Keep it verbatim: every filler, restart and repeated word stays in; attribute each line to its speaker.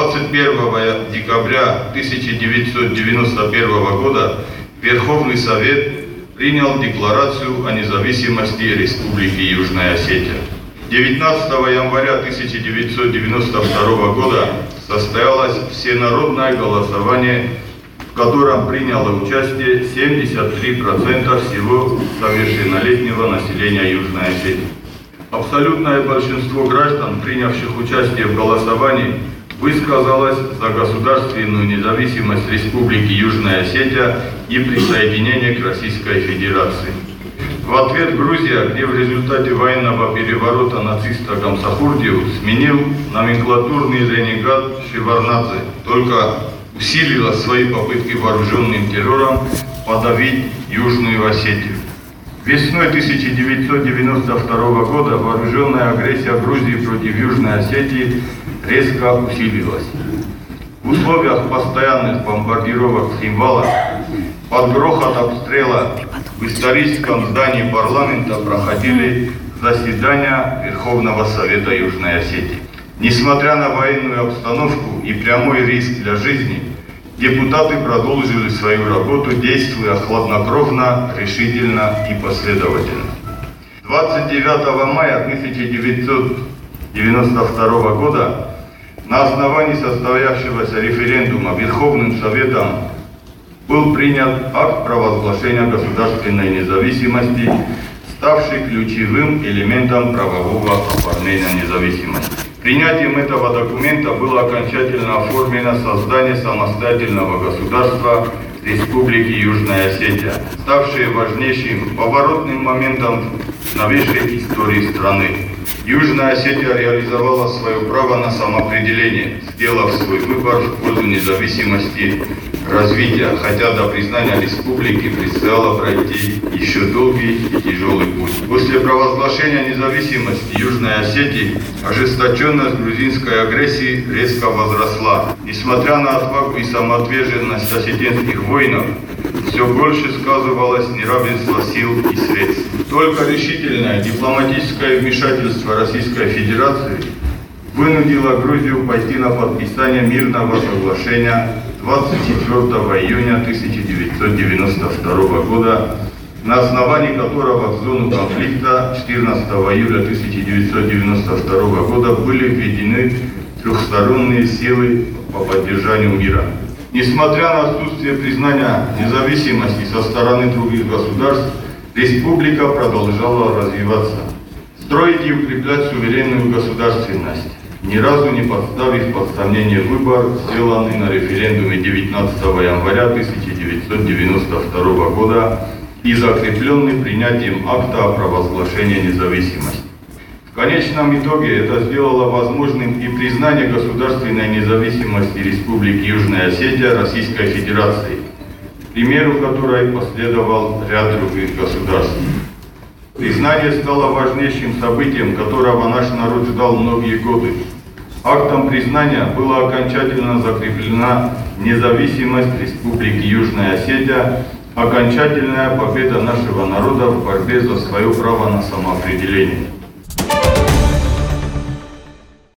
Speaker 1: двадцать первого декабря тысяча девятьсот девяносто первого года Верховный Совет принял Декларацию о независимости Республики Южная Осетия. девятнадцатого января тысяча девятьсот девяносто второго года состоялось всенародное голосование, в котором приняло участие семьдесят три процента всего совершеннолетнего населения Южной Осетии. Абсолютное большинство граждан, принявших участие в голосовании, высказалось за государственную независимость Республики Южная Осетия и присоединение к Российской Федерации. В ответ Грузия, где в результате военного переворота нациста Гамсахурдиу сменил номенклатурный ренегат Шеварднадзе, только усилила свои попытки вооруженным террором подавить Южную Осетию. Весной тысяча девятьсот девяносто второго года вооруженная агрессия Грузии против Южной Осетии резко усилилась. В условиях постоянных бомбардировок Цхинвала под грохот обстрела в историческом здании парламента проходили заседания Верховного Совета Южной Осетии. Несмотря на военную обстановку и прямой риск для жизни, депутаты продолжили свою работу, действуя хладнокровно, решительно и последовательно. двадцать девятого мая тысяча девятьсот девяносто второго года на основании состоявшегося референдума Верховным Советом был принят акт провозглашения государственной независимости, ставший ключевым элементом правового оформления независимости. Принятием этого документа было окончательно оформлено создание самостоятельного государства Республики Южная Осетия, ставшее важнейшим поворотным моментом в новейшей истории страны. Южная Осетия реализовала свое право на самоопределение, сделав свой выбор в пользу независимости развития, хотя до признания республики предстояло пройти еще долгий и тяжелый путь. После провозглашения независимости Южной Осетии ожесточенность грузинской агрессии резко возросла. Несмотря на отвагу и самоотверженность осетинских воинов, все больше сказывалось неравенство сил и средств. Только решительное дипломатическое вмешательство Российской Федерации вынудило Грузию пойти на подписание мирного соглашения двадцать четвёртого июня тысяча девятьсот девяносто второго года, на основании которого в зону конфликта четырнадцатого июля тысяча девятьсот девяносто второго года были введены трехсторонние силы по поддержанию мира. Несмотря на отсутствие признания независимости со стороны других государств, республика продолжала развиваться, строить и укреплять суверенную государственность, ни разу не подставив под сомнение выбор, сделанный на референдуме девятнадцатого января тысяча девятьсот девяносто второго года и закрепленный принятием акта о провозглашении независимости. В конечном итоге это сделало возможным и признание государственной независимости Республики Южная Осетия Российской Федерации, к примеру которой последовал ряд других государств. Признание стало важнейшим событием, которого наш народ ждал многие годы. Актом признания была окончательно закреплена независимость Республики Южная Осетия, окончательная победа нашего народа в борьбе за свое право на самоопределение.